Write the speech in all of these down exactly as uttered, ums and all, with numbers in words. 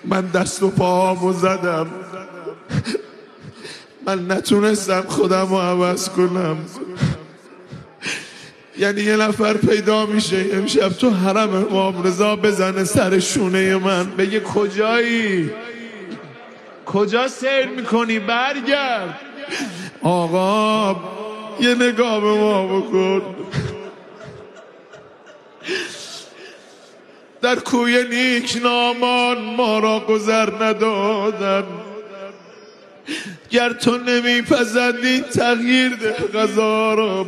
من دست و پامو زدم، من نتونستم خودم رو عوض کنم. یعنی یه نفر پیدا میشه امشب تو حرم امام رضا بزنه سر شونه من بگه کجایی؟ کجا سیر میکنی؟ برگرد. آقا یه نگاه به ما بکن. در کوی نیکنامان ما را گذر ندادن، گر تو نمیپسندی تغییر ده قضا را.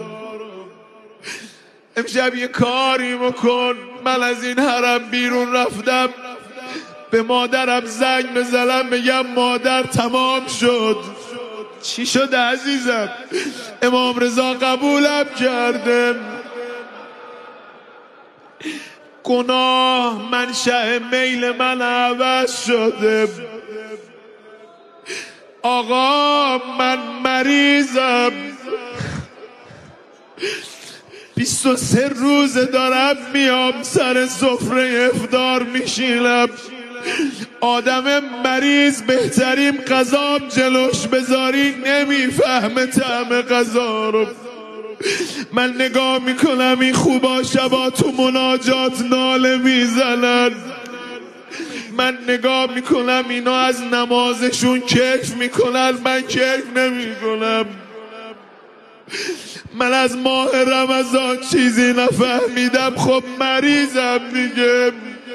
امشب یه کاری بکن. من از این حرم بیرون رفتم به مادرم زنگ بزنم بگم مادر تمام شد. چی شده عزیزم؟ امام رضا قبولم کرده. گناه منشأ میل من عوض شده. آقا من مریضم، بیست و سه روز دارم میام سر سفره افطار میشینم. آدم مریض بهترین غذام جلوش بذاری نمیفهمه طعم غذا رو. من نگاه میکنم این خوبا شبا تو مناجات ناله میزنن، من نگاه میکنم اینا از نمازشون کیف میکنن، من کیف نمیکنم. من از ماه رمضان چیزی نفهمیدم، خب مریضم دیگه.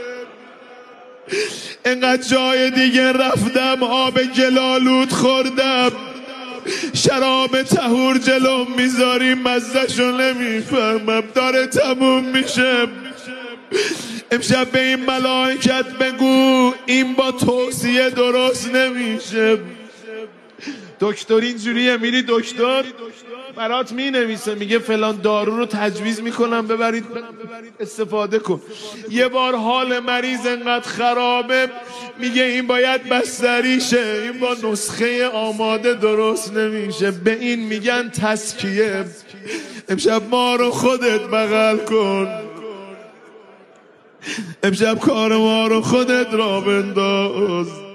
انقدر جای دیگه رفتم آب گلالود خوردم، شراب طهور جلوم میذاری مزهشو نمیفهمم، داره تموم میشه. امشب به این ملائکت بگو این با توصیه درست نمیشه. دکتر اینجوریه، میری دکتر برات می نویسه میگه فلان دارو رو تجویز میکنم ببرید استفاده کن. یه بار حال مریض انقدر خرابه میگه این باید بستری شه، این با نسخه آماده درست نمیشه. به این میگن تزکیه. امشب ما رو خودت بغل کن، امشب کار ما رو خودت را بنداز.